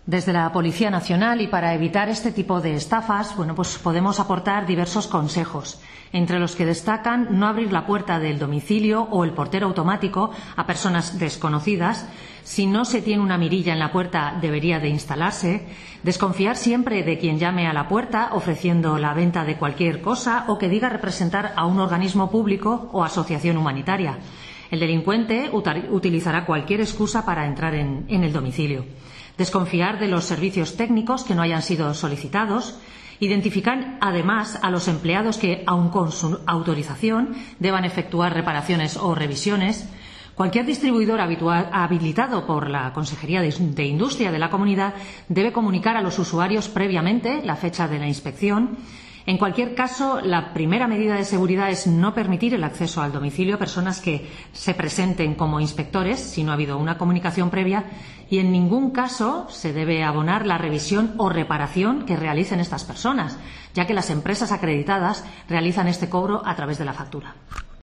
Desde la Policía Nacional y para evitar este tipo de estafas, pues podemos aportar diversos consejos, entre los que destacan no abrir la puerta del domicilio o el portero automático a personas desconocidas. Si no se tiene una mirilla en la puerta, debería de instalarse. Desconfiar siempre de quien llame a la puerta ofreciendo la venta de cualquier cosa o que diga representar a un organismo público o asociación humanitaria. El delincuente utilizará cualquier excusa para entrar en el domicilio. Desconfiar de los servicios técnicos que no hayan sido solicitados. Identificar además a los empleados que, aun con su autorización, deban efectuar reparaciones o revisiones. Cualquier distribuidor habilitado por la Consejería de Industria de la comunidad debe comunicar a los usuarios previamente la fecha de la inspección. En cualquier caso, la primera medida de seguridad es no permitir el acceso al domicilio a personas que se presenten como inspectores si no ha habido una comunicación previa, y en ningún caso se debe abonar la revisión o reparación que realicen estas personas, ya que las empresas acreditadas realizan este cobro a través de la factura.